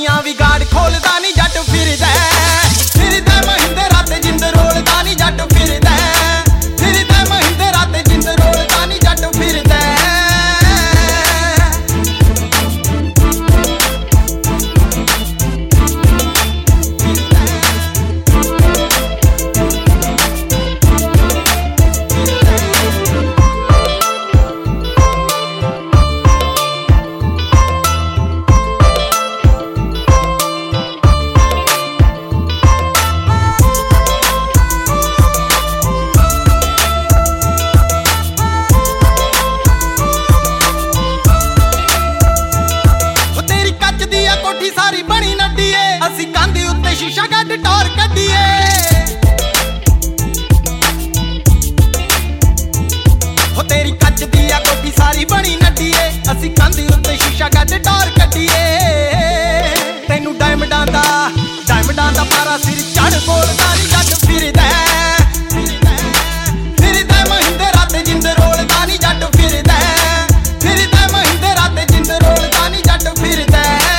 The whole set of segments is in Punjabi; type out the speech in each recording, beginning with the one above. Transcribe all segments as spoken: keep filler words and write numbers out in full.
ਦੀਆਂ ਵੀ ਗਾੜ ਖੋਲਦਾ ਨੀ ਜੱਟ ਫਿਰਦਾ ਫਿਰਦਾ ਮਹਿੰਦਰਾ ਤੇ ਜਿੰਦ ਰੋਲਦਾ ਨੀ ਜੱਟ ਫਿਰਦਾ ਫਿਰਦਾ ਮਹਿੰਦਰਾ ਤੇ ਜਿੰਦ ਰੋਲਦਾ ਨੀ ਜੱਟ ਫਿਰਦਾ ਸਾਰੀ ਬਣੀ ਨੱਡੀਏ ਅਸੀਂ ਕੰਧ ਉੱਤੇ ਸ਼ੀਸ਼ਾ ਕੱਢ ਟੌਰ ਕੱਢੀਏ ਹੋ ਤੇਰੀ ਕੱਚ ਦੀ ਆ ਕੋਠੀ ਸਾਰੀ ਬਣੀ ਨੱਡੀਏ ਅਸੀਂ ਕੰਧ ਉੱਤੇ ਸ਼ੀਸ਼ਾ ਕੱਢ ਟੌਰ ਕੱਢੀਏ ਤੈਨੂੰ ਡਾਇਮੰਡਾਂ ਦਾ ਡਾਇਮੰਡਾਂ ਦਾ ਪਾਰਾ ਸਿਰ ਚੜ ਬੋਲਦਾ ਨੀ ਜੱਟ ਫਿਰਦਾ ਫਿਰਦਾ ਮਹਿੰਦਰਾ ਤੇ ਜਿੰਦ ਰੋਲਦਾ ਨੀ ਜੱਟ ਫਿਰਦਾ ਫਿਰਦਾ ਮਹਿੰਦਰਾ ਤੇ ਜਿੰਦ ਰੋਲਦਾ ਨੀ ਜੱਟ ਫਿਰਦਾ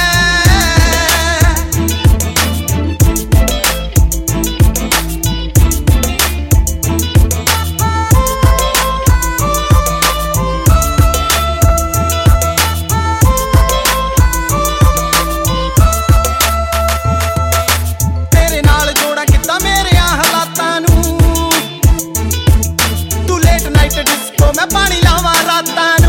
मैं पानी लावा रातां नू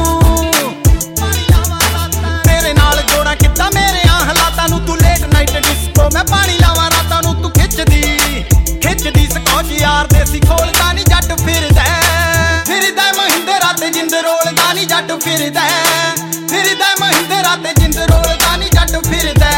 तेरे नाल जोड़ा किता मेरे आ हालातां नू तू लेट नाइट डिस्को मैं पानी लावा रातां नू तू खिचदी खिचदी स्कॉच यार देसी खोलदा नी जट फिरदा फिरदा महिंदरा ते जिंद रोलदा नी जट फिरदा फिरदा महिंदरा ते जिंद रोलदा नी जट फिरदा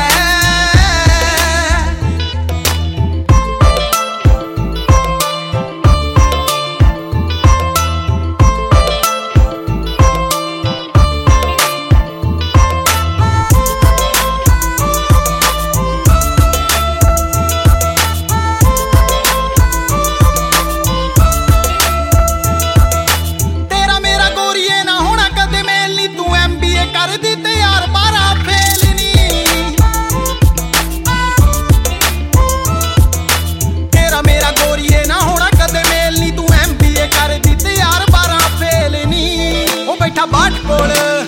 करदी ते यार बारा फेल नी तेरा मेरा गोरीए ना होना कदे मेल नी तू एम बी ए करदी ते यार बारा फेल नी ओ बैठा बाट कोल